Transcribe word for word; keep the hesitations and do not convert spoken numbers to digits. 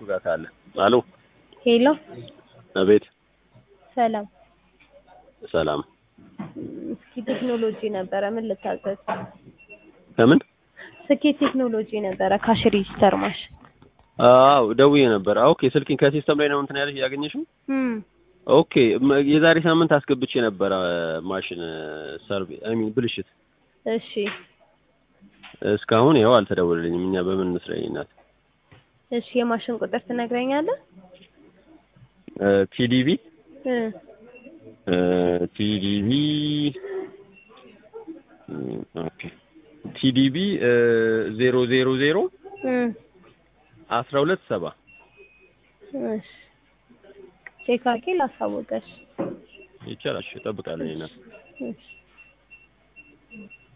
ጋር ካለ አሎ ሄሎ አቤት ሰላም ሰላም እስኪ ቴክኖሎጂ ነበረ ምን ልታዘዝ ከምን ስኬት ቴክኖሎጂ ነበረ ካሽ ሬጂስተር ማሽ አው ደውዬ ነበር ኦኬ ስልኪን ከሲስተም ላይ ነው እንትን ያለሽ ያገኘሽው እም ኦኬ የዛሬ ሳምንት አስገብቼ ነበር ማሽን ሰርቪ አይ ሚን ብልሽት እሺ እስካሁን ያው አልተደወለልኝም እኛ በምን እንስራይናት እሺ የማሽን ቁጥር ትነግረኛለህ ቲዲቪ እ ቲዲቪ ኦኬ ቲዲቪ ዜሮ ዜሮ ዜሮ እ አስራ ሁለት ሰባ እሺ ቼክ አድርጌ ላሳውቅሽ ይቻላል እሺ እጠብቃለሁ እኔና እሺ